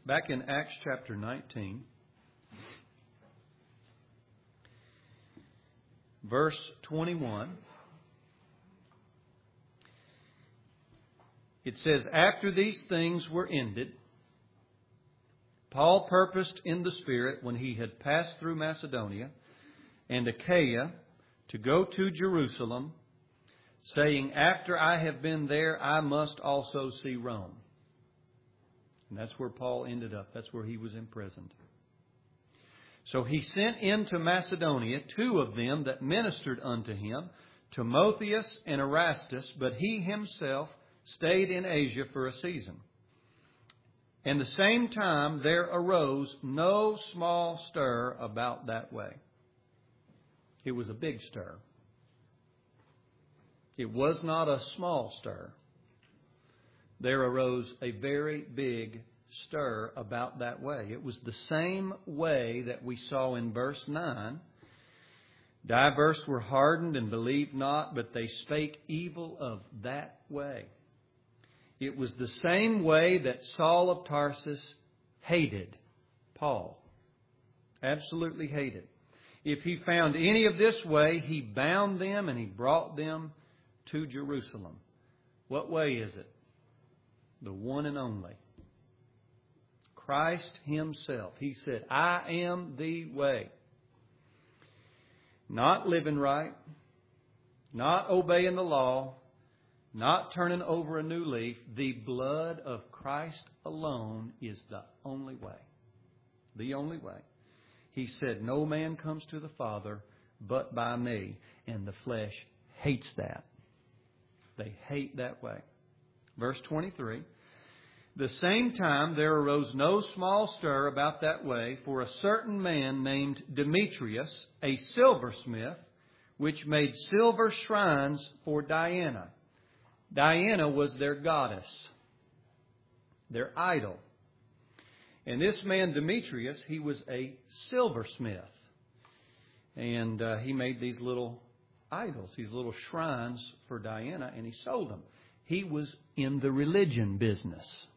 Back in Acts chapter 19, verse 21, it says, "After these things were ended, Paul purposed in the Spirit, when he had passed through Macedonia and Achaia, to go to Jerusalem, saying, After I have been there, I must also see Rome." And that's where Paul ended up. That's where he was imprisoned. "So he sent into Macedonia 2 of them that ministered unto him, Timotheus and Erastus, but he himself stayed in Asia for a season. And the same time there arose no small stir about that way." It was a big stir. It was not a small stir. There arose a very big stir about that way. It was the same way that we saw in verse 9. "Divers were hardened and believed not, but they spake evil of that way." It was the same way that Saul of Tarsus hated Paul. Absolutely hated. If he found any of this way, he bound them and he brought them to Jerusalem. What way is it? The one and only. Christ Himself. He said, "I am the way." Not living right, not obeying the law, not turning over a new leaf. The blood of Christ alone is the only way. The only way. He said, "No man comes to the Father but by me." And the flesh hates that. They hate that way. Verse 23. "The same time there arose no small stir about that way, for a certain man named Demetrius, a silversmith, which made silver shrines for Diana." Diana was their goddess, their idol. And this man Demetrius, he was a silversmith. And he made these little idols, these little shrines for Diana, and he sold them. He was in the religion business.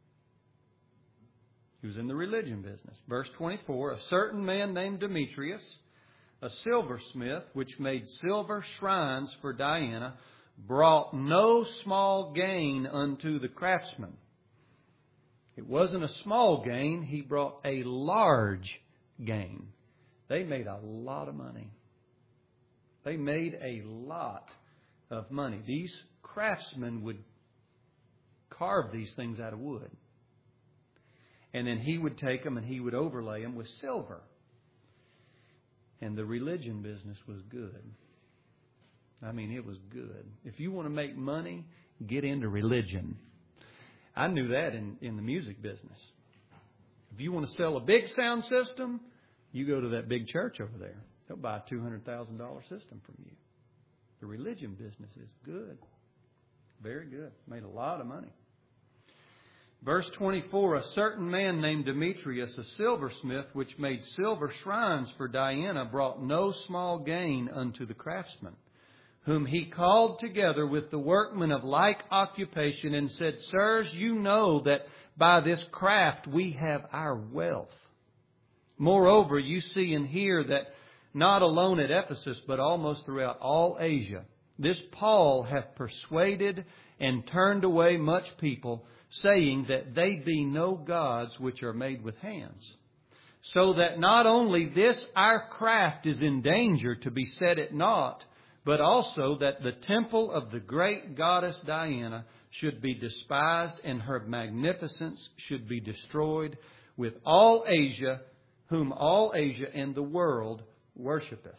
He was in the religion business. Verse 24, "A certain man named Demetrius, a silversmith, which made silver shrines for Diana, brought no small gain unto the craftsmen." It wasn't a small gain. He brought a large gain. They made a lot of money. They made a lot of money. These craftsmen would carve these things out of wood. And then he would take them and he would overlay them with silver. And the religion business was good. I mean, it was good. If you want to make money, get into religion. I knew that in the music business. If you want to sell a big sound system, you go to that big church over there. They'll buy a $200,000 system from you. The religion business is good. Very good. Made a lot of money. Verse 24, "A certain man named Demetrius, a silversmith, which made silver shrines for Diana, brought no small gain unto the craftsmen, whom he called together with the workmen of like occupation, and said, Sirs, you know that by this craft we have our wealth. Moreover, you see and hear that not alone at Ephesus, but almost throughout all Asia, this Paul hath persuaded and turned away much people, saying that they be no gods which are made with hands. So that not only this our craft is in danger to be set at naught, but also that the temple of the great goddess Diana should be despised, and her magnificence should be destroyed, with all Asia, whom all Asia and the world worshipeth."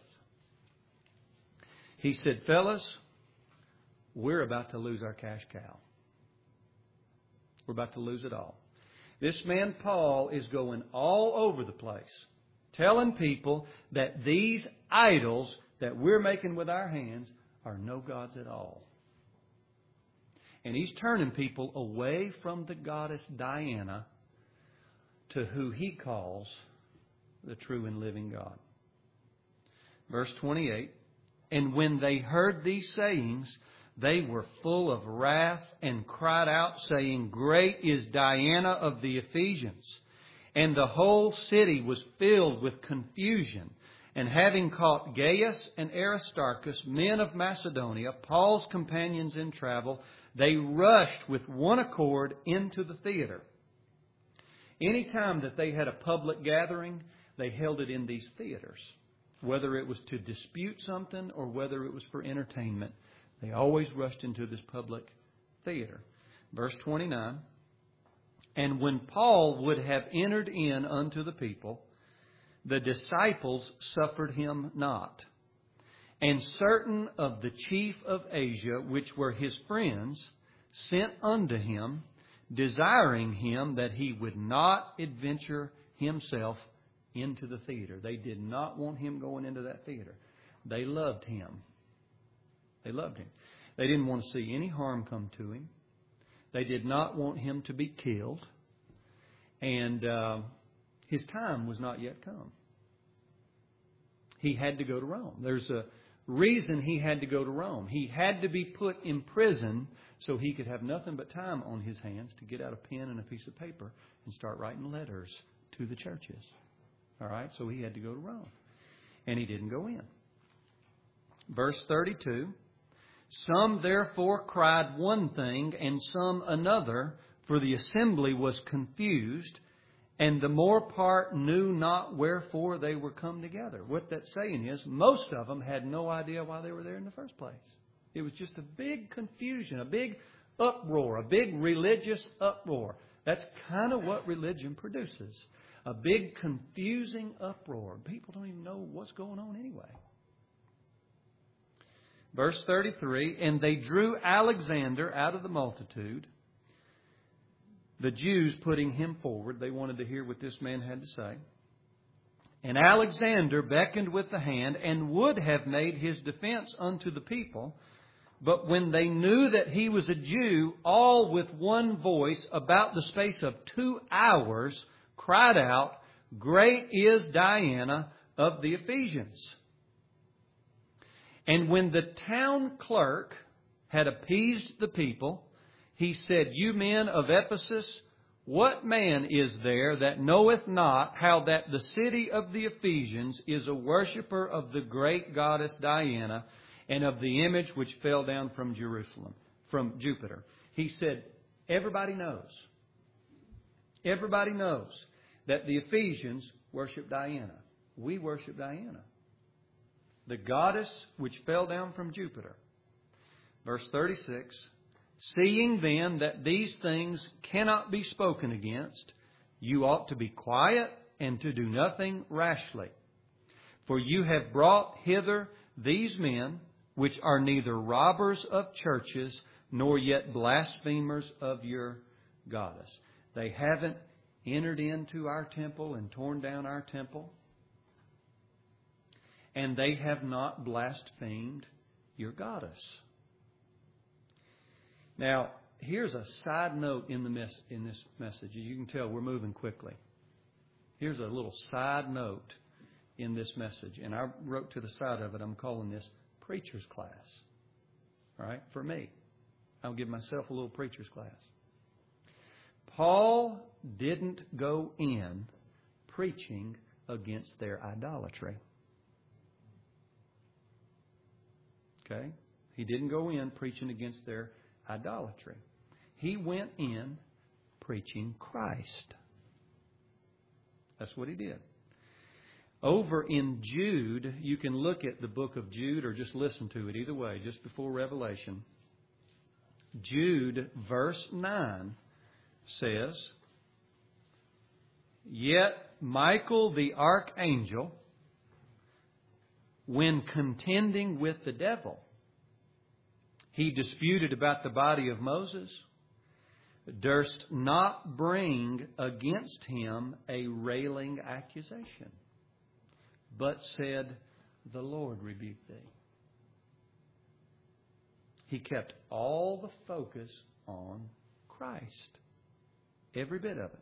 He said, "Fellas, we're about to lose our cash cow. We're about to lose it all. This man Paul is going all over the place, telling people that these idols that we're making with our hands are no gods at all. And he's turning people away from the goddess Diana to who he calls the true and living God." Verse 28, "And when they heard these sayings, they were full of wrath and cried out, saying, Great is Diana of the Ephesians. And the whole city was filled with confusion. And having caught Gaius and Aristarchus, men of Macedonia, Paul's companions in travel, they rushed with one accord into the theater. Anytime that they had a public gathering, they held it in these theaters. Whether it was to dispute something or whether it was for entertainment, they always rushed into this public theater. Verse 29, And when Paul would have entered in unto the people, the disciples suffered him not. And certain of the chief of Asia, which were his friends, sent unto him, desiring him that he would not adventure himself into the theater. They did not want him going into that theater. They loved him. They loved him. They didn't want to see any harm come to him. They did not want him to be killed. And his time was not yet come. He had to go to Rome. There's a reason he had to go to Rome. He had to be put in prison so he could have nothing but time on his hands to get out a pen and a piece of paper and start writing letters to the churches. All right? So he had to go to Rome. And he didn't go in. Verse 32, Some therefore cried one thing and some another, for the assembly was confused, and the more part knew not wherefore they were come together. What that's saying is, most of them had no idea why they were there in the first place. It was just a big confusion, a big uproar, a big religious uproar. That's kind of what religion produces. A big confusing uproar. People don't even know what's going on anyway. Verse 33, And they drew Alexander out of the multitude, the Jews putting him forward. They wanted to hear what this man had to say. And Alexander beckoned with the hand and would have made his defense unto the people. But when they knew that he was a Jew, all with one voice, about the space of 2 hours, cried out, Great is Diana of the Ephesians. And when the town clerk had appeased the people, he said, You men of Ephesus, what man is there that knoweth not how that the city of the Ephesians is a worshipper of the great goddess Diana, and of the image which fell down from Jerusalem, from Jupiter? He said, everybody knows. Everybody knows that the Ephesians worship Diana. We worship Diana, the goddess which fell down from Jupiter. Verse 36, Seeing then that these things cannot be spoken against, you ought to be quiet and to do nothing rashly. For you have brought hither these men, which are neither robbers of churches, nor yet blasphemers of your goddess. They haven't entered into our temple and torn down our temple. And they have not blasphemed your goddess. Now, here's a side note in this message. You can tell we're moving quickly. Here's a little side note in this message. And I wrote to the side of it, I'm calling this preacher's class. All right? For me. I'll give myself a little preacher's class. Paul didn't go in preaching against their idolatry. Okay? He didn't go in preaching against their idolatry. He went in preaching Christ. That's what he did. Over in Jude, you can look at the book of Jude or just listen to it. Either way, just before Revelation. Jude, verse 9 says, Yet Michael the archangel, when contending with the devil, he disputed about the body of Moses, durst not bring against him a railing accusation, but said, The Lord rebuke thee. He kept all the focus on Christ. Every bit of it.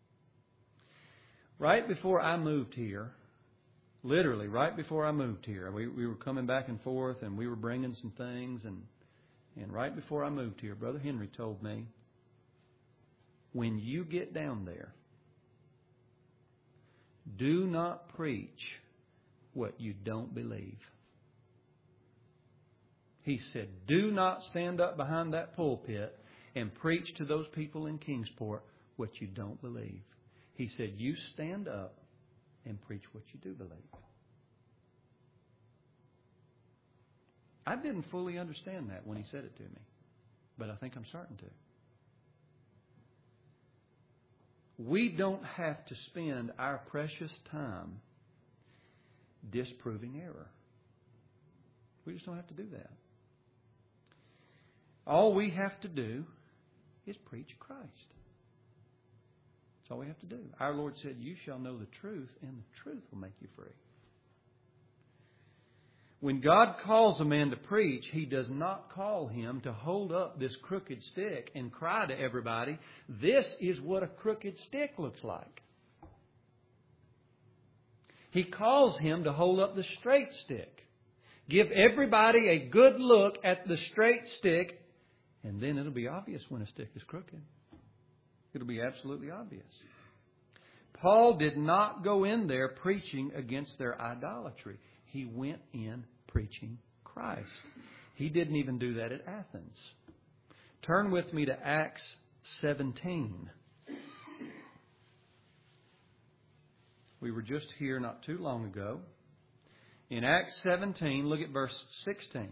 Right before I moved here, literally right before I moved here, we were coming back and forth and we were bringing some things And right before I moved here, Brother Henry told me, when you get down there, do not preach what you don't believe. He said, do not stand up behind that pulpit and preach to those people in Kingsport what you don't believe. He said, you stand up and preach what you do believe. I didn't fully understand that when he said it to me, but I think I'm starting to. We don't have to spend our precious time disproving error. We just don't have to do that. All we have to do is preach Christ. That's all we have to do. Our Lord said, you shall know the truth, and the truth will make you free. When God calls a man to preach, He does not call him to hold up this crooked stick and cry to everybody, this is what a crooked stick looks like. He calls him to hold up the straight stick. Give everybody a good look at the straight stick, and then it'll be obvious when a stick is crooked. It'll be absolutely obvious. Paul did not go in there preaching against their idolatry. He went in preaching Christ. He didn't even do that at Athens. Turn with me to Acts 17. We were just here not too long ago. In Acts 17, look at verse 16.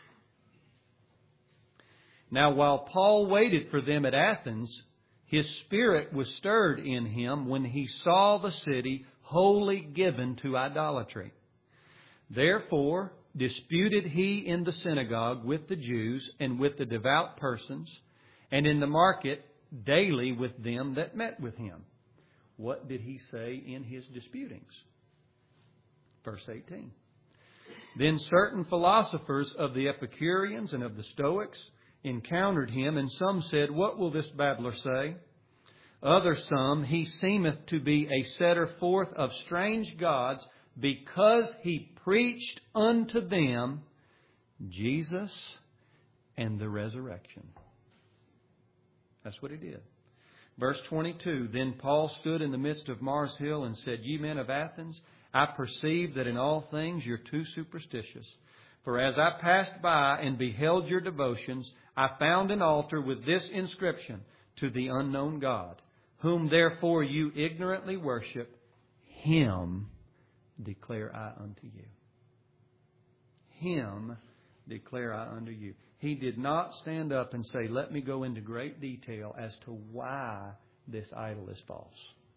Now, while Paul waited for them at Athens, his spirit was stirred in him when he saw the city wholly given to idolatry. Therefore, disputed he in the synagogue with the Jews and with the devout persons, and in the market daily with them that met with him. What did he say in his disputings? Verse 18. Then certain philosophers of the Epicureans and of the Stoics encountered him, and some said, what will this babbler say? Others some, he seemeth to be a setter forth of strange gods, because he preached unto them Jesus and the resurrection. That's what he did. Verse 22, Then Paul stood in the midst of Mars Hill and said, Ye men of Athens, I perceive that in all things you're too superstitious. For as I passed by and beheld your devotions, I found an altar with this inscription, To the unknown God, whom therefore you ignorantly worship, Him declare I unto you. Him declare I unto you. He did not stand up and say, let me go into great detail as to why this idol is false.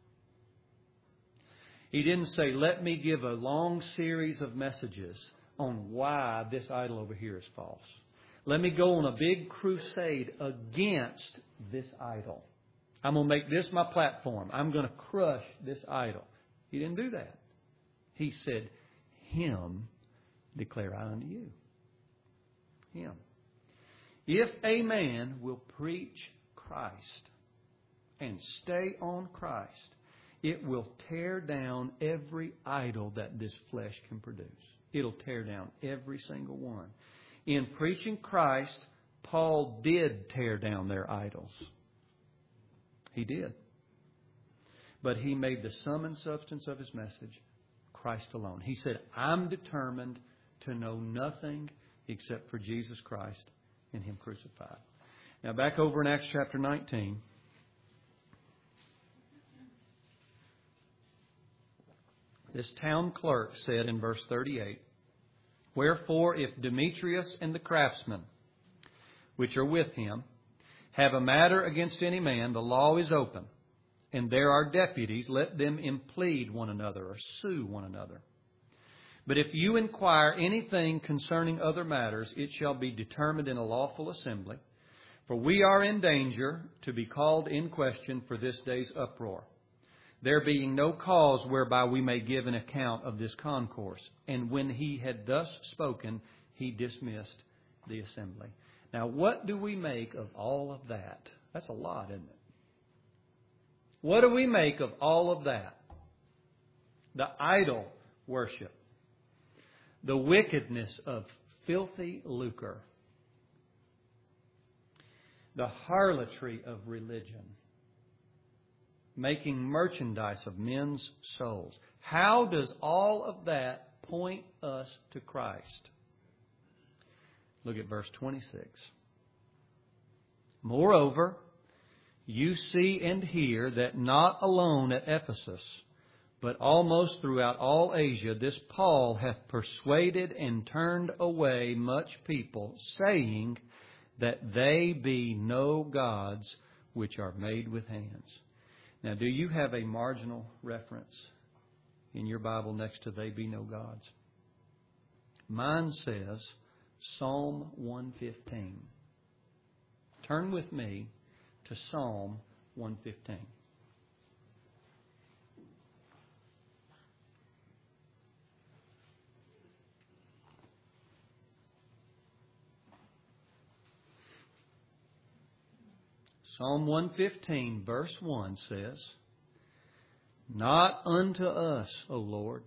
He didn't say, let me give a long series of messages on why this idol over here is false. Let me go on a big crusade against this idol. I'm going to make this my platform. I'm going to crush this idol. He didn't do that. He said, Him declare I unto you. Him. If a man will preach Christ and stay on Christ, it will tear down every idol that this flesh can produce. It'll tear down every single one. In preaching Christ, Paul did tear down their idols. He did. But he made the sum and substance of his message Christ alone. He said, I'm determined to know nothing except for Jesus Christ and Him crucified. Now back over in Acts chapter 19. This town clerk said in verse 38, Wherefore, if Demetrius and the craftsmen, which are with him, have a matter against any man, the law is open, and there are deputies, let them implead one another or sue one another. But if you inquire anything concerning other matters, it shall be determined in a lawful assembly. For we are in danger to be called in question for this day's uproar, there being no cause whereby we may give an account of this concourse. And when he had thus spoken, he dismissed the assembly. Now, what do we make of all of that? That's a lot, isn't it? What do we make of all of that? The idol worship. The wickedness of filthy lucre. The harlotry of religion. Making merchandise of men's souls. How does all of that point us to Christ? Look at verse 26. Moreover, you see and hear that not alone at Ephesus, but almost throughout all Asia, this Paul hath persuaded and turned away much people, saying that they be no gods which are made with hands. Now, do you have a marginal reference in your Bible next to they be no gods? Mine says Psalm 115. Turn with me to Psalm 115. Psalm 115, verse 1 says, Not unto us, O Lord,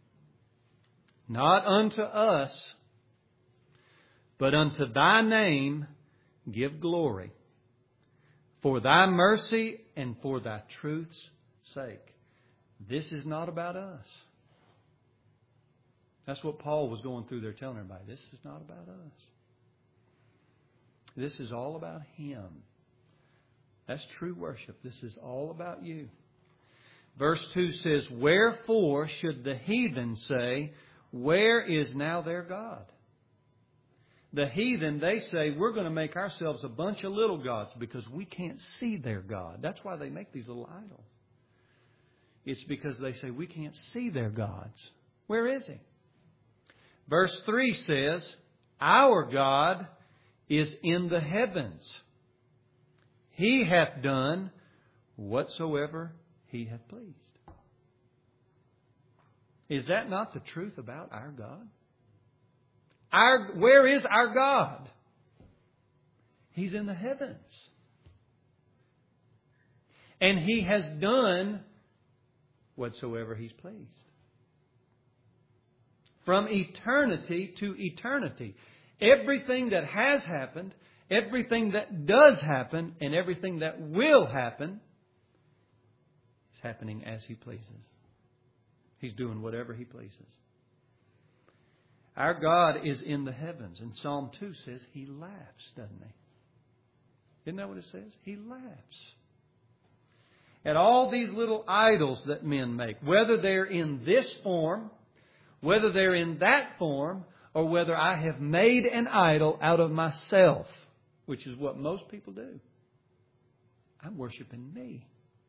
not unto us, but unto Thy name give glory, for Thy mercy and for Thy truth's sake. This is not about us. That's what Paul was going through there telling everybody. This is not about us. This is all about Him. That's true worship. This is all about you. Verse 2 says, Wherefore should the heathen say, Where is now their God? The heathen, they say, we're going to make ourselves a bunch of little gods because we can't see their God. That's why they make these little idols. It's because they say we can't see their gods. Where is He? Verse 3 says, Our God is in the heavens. He hath done whatsoever He hath pleased. Is that not the truth about our God? Where is our God? He's in the heavens. And He has done whatsoever He's pleased. From eternity to eternity. Everything that has happened, everything that does happen, and everything that will happen is happening as He pleases. He's doing whatever He pleases. Our God is in the heavens. And Psalm 2 says He laughs, doesn't He? Isn't that what it says? He laughs. At all these little idols that men make, whether they're in this form, whether they're in that form, or whether I have made an idol out of myself, which is what most people do. I'm worshiping me.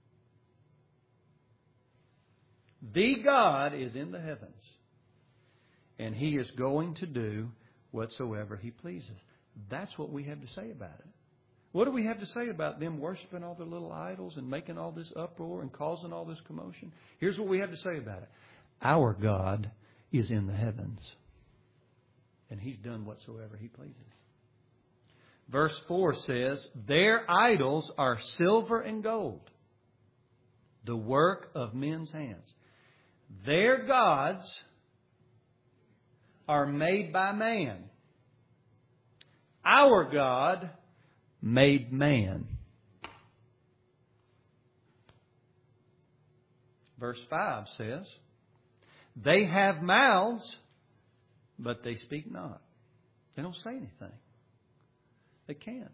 The God is in the heavens. And He is going to do whatsoever He pleases. That's what we have to say about it. What do we have to say about them worshiping all their little idols and making all this uproar and causing all this commotion? Here's what we have to say about it. Our God is in the heavens. And He's done whatsoever He pleases. Verse 4 says, Their idols are silver and gold, the work of men's hands. Their gods are made by man. Our God made man. Verse 5 says, They have mouths, but they speak not. They don't say anything. They can't.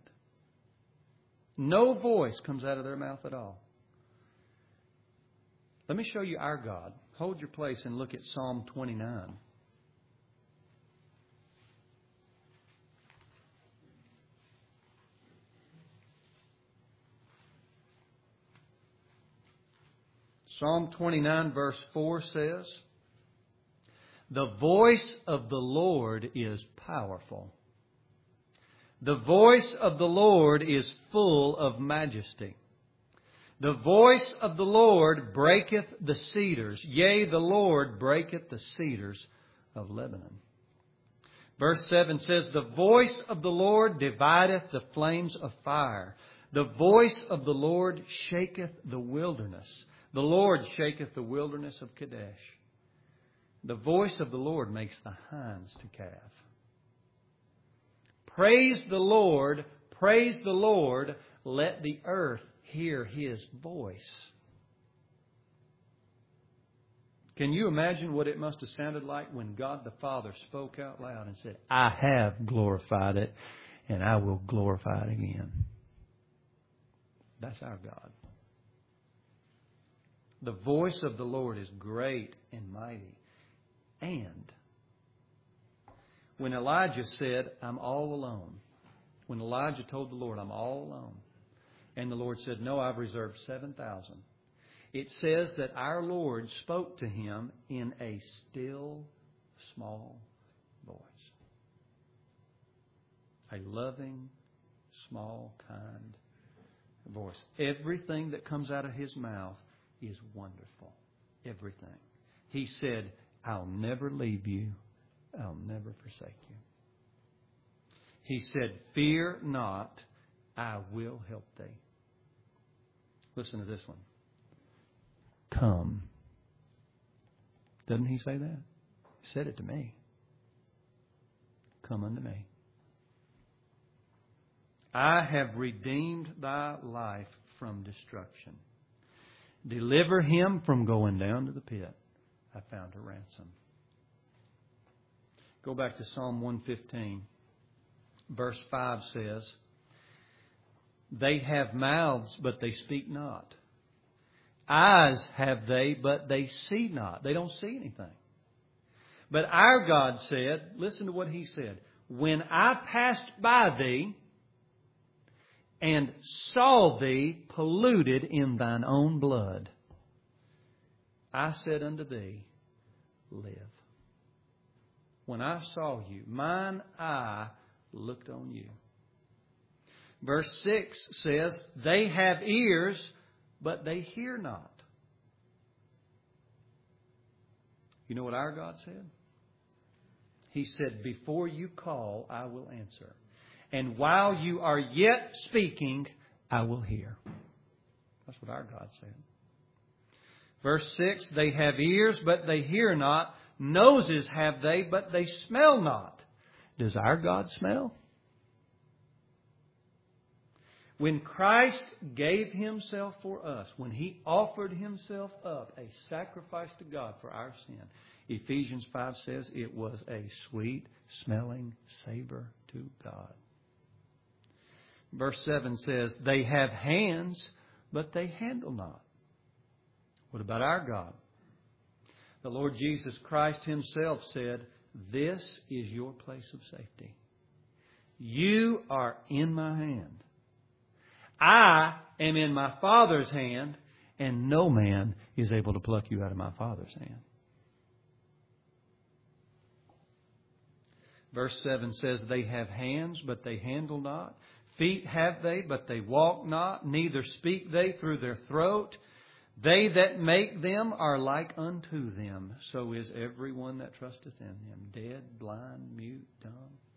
No voice comes out of their mouth at all. Let me show you our God. Hold your place and look at Psalm 29. Psalm 29 verse 4 says, The voice of the Lord is powerful. The voice of the Lord is full of majesty. The voice of the Lord breaketh the cedars. Yea, the Lord breaketh the cedars of Lebanon. Verse 7 says, The voice of the Lord divideth the flames of fire. The voice of the Lord shaketh the wilderness. The Lord shaketh the wilderness of Kadesh. The voice of the Lord makes the hinds to calve. Praise the Lord, Praise the Lord. Let the earth hear His voice. Can you imagine what it must have sounded like when God the Father spoke out loud and said, I have glorified it, and I will glorify it again. That's our God. The voice of the Lord is great and mighty. And when Elijah said, I'm all alone, when Elijah told the Lord, I'm all alone, and the Lord said, no, I've reserved 7,000. It says that our Lord spoke to him in a still, small voice. A loving, small, kind voice. Everything that comes out of His mouth is wonderful. Everything. He said, I'll never leave you. I'll never forsake you. He said, fear not, I will help thee. Listen to this one. Come. Doesn't He say that? He said it to me. Come unto me. I have redeemed thy life from destruction. Deliver him from going down to the pit. I found a ransom. Go back to Psalm 115. Verse 5 says, they have mouths, but they speak not. Eyes have they, but they see not. They don't see anything. But our God said, listen to what He said. When I passed by thee and saw thee polluted in thine own blood, I said unto thee, live. When I saw you, mine eye looked on you. Verse 6 says, they have ears, but they hear not. You know what our God said? He said, before you call, I will answer. And while you are yet speaking, I will hear. That's what our God said. Verse 6, they have ears, but they hear not. Noses have they, but they smell not. Does our God smell? When Christ gave Himself for us, when He offered Himself up, a sacrifice to God for our sin, Ephesians 5 says it was a sweet-smelling savor to God. Verse 7 says, they have hands, but they handle not. What about our God? The Lord Jesus Christ Himself said, this is your place of safety. You are in my hand. I am in my Father's hand, and no man is able to pluck you out of my Father's hand. Verse 7 says, they have hands, but they handle not. Feet have they, but they walk not. Neither speak they through their throat. They that make them are like unto them. So is every one that trusteth in them. Dead, blind, mute, dumb.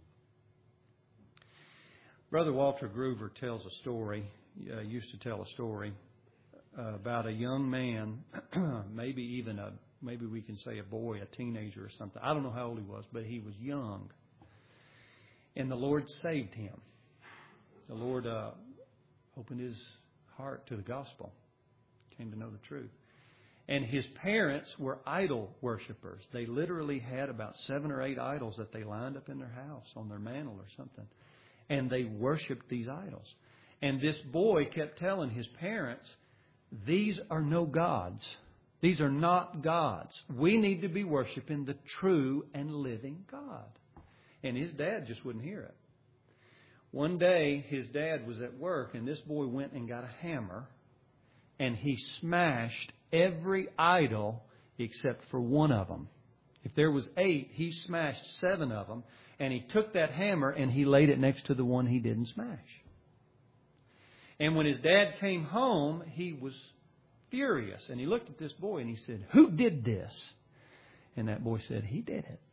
Brother Walter Groover tells a story, used to tell a story about a young man, maybe we can say a boy, a teenager or something. I don't know how old he was, but he was young. And the Lord saved him. The Lord opened his heart to the gospel, came to know the truth. And his parents were idol worshipers. They literally had about 7 or 8 idols that they lined up in their house, on their mantle or something. And they worshipped these idols. And this boy kept telling his parents, these are no gods. These are not gods. We need to be worshiping the true and living God. And his dad just wouldn't hear it. One day, his dad was at work, and this boy went and got a hammer, and he smashed every idol except for one of them. If there was 8, he smashed 7 of them. And he took that hammer and he laid it next to the one he didn't smash. And when his dad came home, he was furious. And he looked at this boy and he said, who did this? And that boy said, he did it.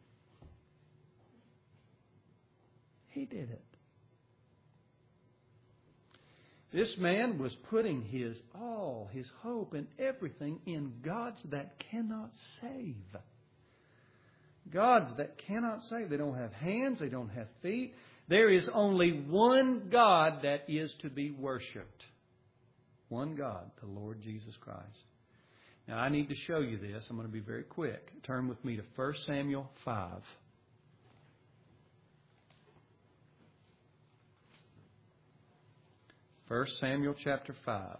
He did it. This man was putting his all, his hope and everything in gods that cannot save. Gods that cannot save. They don't have hands. They don't have feet. There is only one God that is to be worshipped. One God, the Lord Jesus Christ. Now, I need to show you this. I'm going to be very quick. Turn with me to 1 Samuel 5. 1 Samuel chapter 5.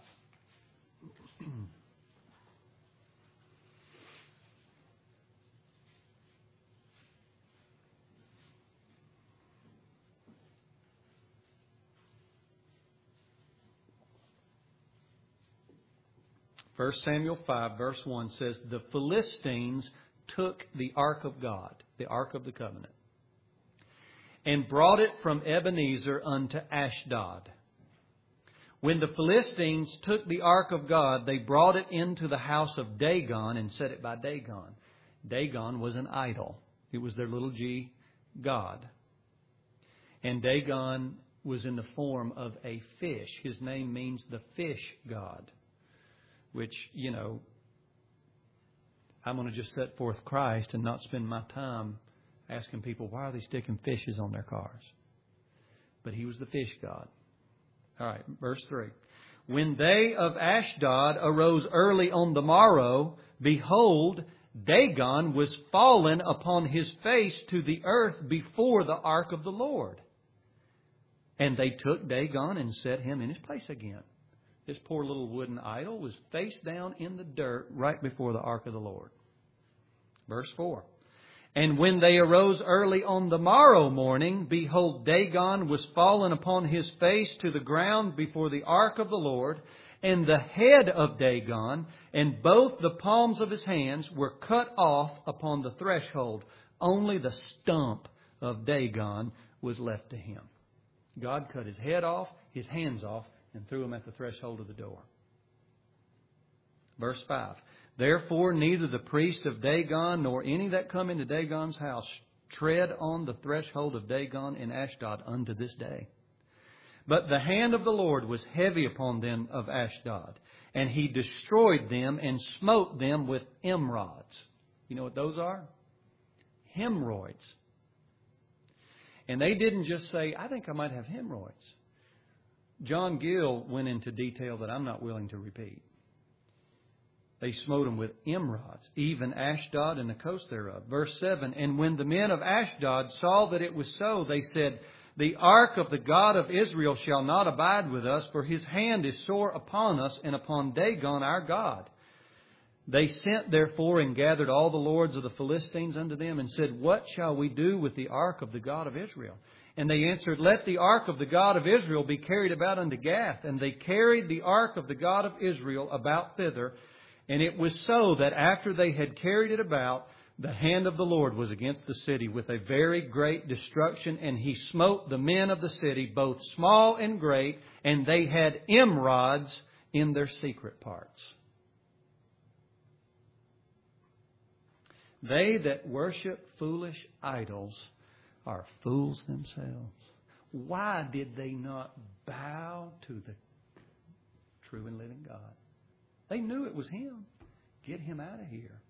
First Samuel 5, verse 1 says, the Philistines took the ark of God, the ark of the covenant, and brought it from Ebenezer unto Ashdod. When the Philistines took the ark of God, they brought it into the house of Dagon and set it by Dagon. Dagon was an idol. It was their little g god. And Dagon was in the form of a fish. His name means the fish god. Which, you know, I'm going to just set forth Christ and not spend my time asking people, why are they sticking fishes on their cars? But he was the fish god. All right, verse 3. When they of Ashdod arose early on the morrow, behold, Dagon was fallen upon his face to the earth before the ark of the Lord. And they took Dagon and set him in his place again. This poor little wooden idol was face down in the dirt right before the ark of the Lord. Verse 4. And when they arose early on the morrow morning, behold, Dagon was fallen upon his face to the ground before the ark of the Lord, and the head of Dagon and both the palms of his hands were cut off upon the threshold. Only the stump of Dagon was left to him. God cut his head off, his hands off, and threw him at the threshold of the door. Verse 5. Therefore neither the priest of Dagon nor any that come into Dagon's house tread on the threshold of Dagon in Ashdod unto this day. But the hand of the Lord was heavy upon them of Ashdod, and he destroyed them and smote them with emerods. You know what those are? Hemorrhoids. And they didn't just say, I think I might have hemorrhoids. John Gill went into detail that I'm not willing to repeat. They smote them with emerods, even Ashdod and the coast thereof. Verse 7, and when the men of Ashdod saw that it was so, they said, the ark of the God of Israel shall not abide with us, for his hand is sore upon us and upon Dagon our God. They sent therefore and gathered all the lords of the Philistines unto them and said, what shall we do with the ark of the God of Israel? And they answered, let the ark of the God of Israel be carried about unto Gath. And they carried the ark of the God of Israel about thither. And it was so that after they had carried it about, the hand of the Lord was against the city with a very great destruction. And he smote the men of the city, both small and great, and they had emerods in their secret parts. They that worship foolish idols are fools themselves. Why did they not bow to the true and living God? They knew it was Him. Get Him out of here.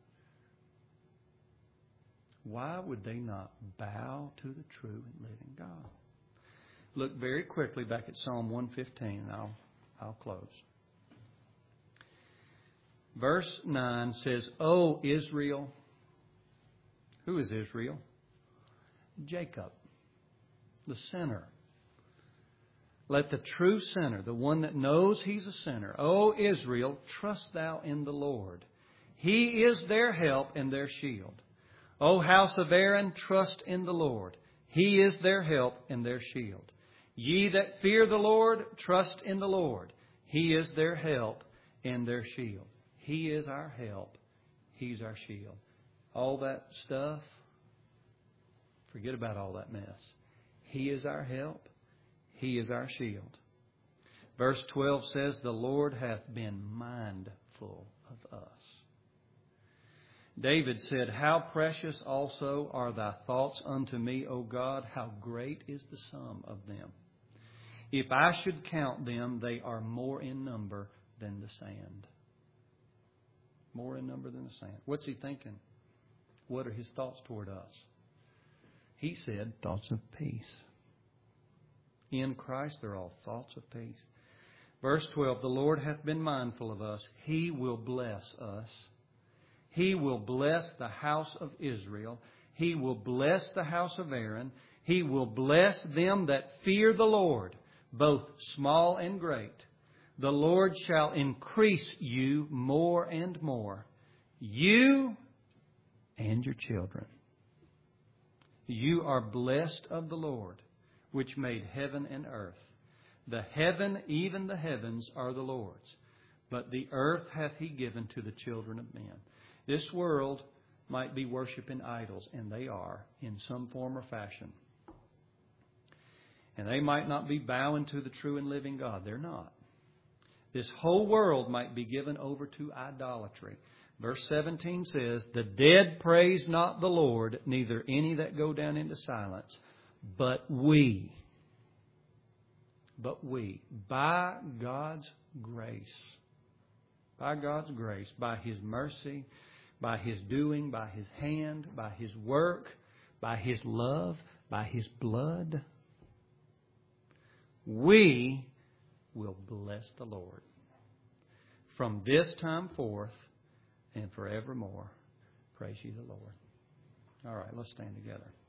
Why would they not bow to the true and living God? Look very quickly back at Psalm 115 and I'll close. Verse 9 says, O Israel. Who is Israel? Jacob, the sinner. Let the true sinner, the one that knows he's a sinner, O Israel, trust thou in the Lord. He is their help and their shield. O house of Aaron, trust in the Lord. He is their help and their shield. Ye that fear the Lord, trust in the Lord. He is their help and their shield. He is our help. He's our shield. All that stuff, forget about all that mess. He is our help. He is our shield. Verse 12 says, the Lord hath been mindful of us. David said, how precious also are thy thoughts unto me, O God, how great is the sum of them. If I should count them, they are more in number than the sand. More in number than the sand. What's he thinking? What are his thoughts toward us? He said, thoughts of peace. In Christ they're all thoughts of peace. Verse 12, the Lord hath been mindful of us. He will bless us. He will bless the house of Israel. He will bless the house of Aaron. He will bless them that fear the Lord, both small and great. The Lord shall increase you more and more, you and your children. You are blessed of the Lord, which made heaven and earth. The heaven, even the heavens, are the Lord's, but the earth hath He given to the children of men. This world might be worshiping idols, and they are, in some form or fashion. And they might not be bowing to the true and living God. They're not. This whole world might be given over to idolatry. Verse 17 says, the dead praise not the Lord, neither any that go down into silence. But we, by God's grace, by His mercy, by His doing, by His hand, by His work, by His love, by His blood, we will bless the Lord from this time forth and forevermore. Praise ye the Lord. All right, let's stand together.